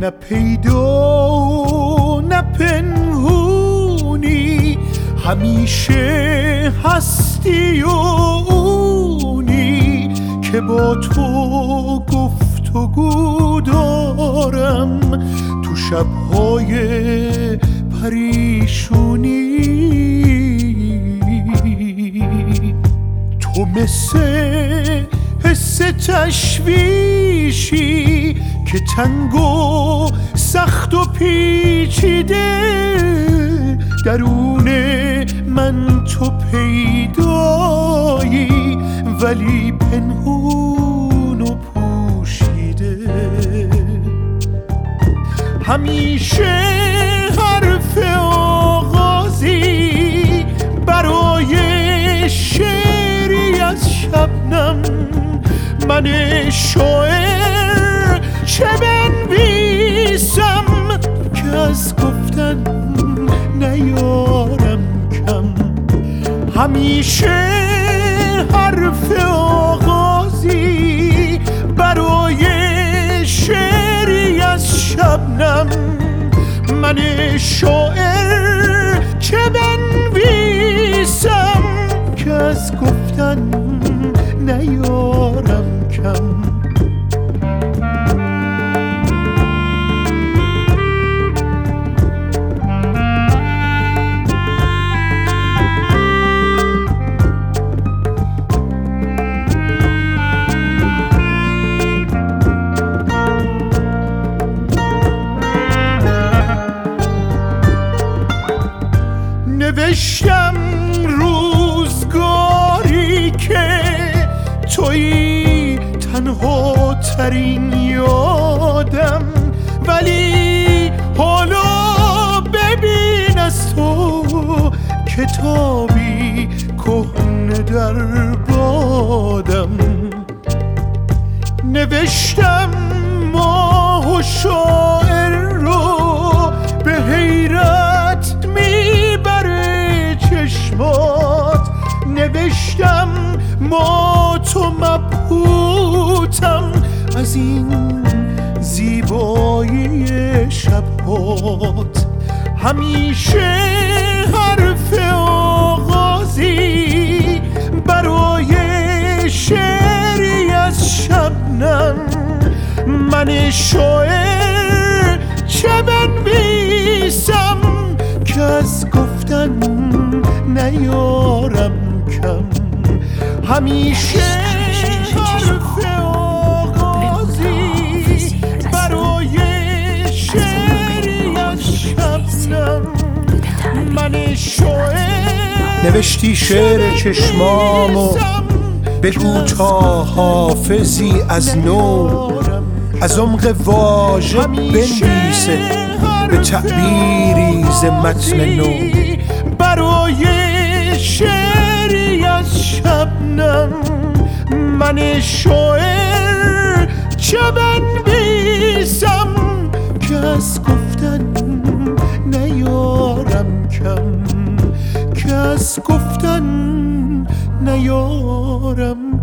نه پیدا نه پنهونی، همیشه هستی و اونی که با تو گفتگو دارم تو شب‌های پریشونی. تو مثل حس تشویشی که تنگ و سخت و پیچیده، درون من تو پیدایی ولی پنهون و پوشیده. همیشه حرف آغازی برای شعری از شبنم، من شاعر چه بنویسم که از گفتن نیارم کم. همیشه حرف آغازی برای شعری از شبنم، من شاعر چه بنویسم که از گفتن نیارم کم. نوشتم روزگاری که تویی تنها ترین یادم، ولی حالا ببین از تو کتابی کهنه در بادم. نوشتم ماه و شاعر رو به حیرت میبره چشمات، نوشتم ما تو مبهوتم از این زیبایی شبهات. همیشه حرف آغازی برای شعری از شبنم، من شاعر چه بنویسم که از گفتن نیارم کم. همیشه حرف آغازی برای شعری از شبنم، من شاعر نوشتی شعر چشمامو بگو تا حافظی از نو از عمق واژه بنویسه به تعبیری ز متن نو. برای شعری از شبنم، من شاعر چه بنویسم که از گفتن نیارم کم، که از گفتن نیارم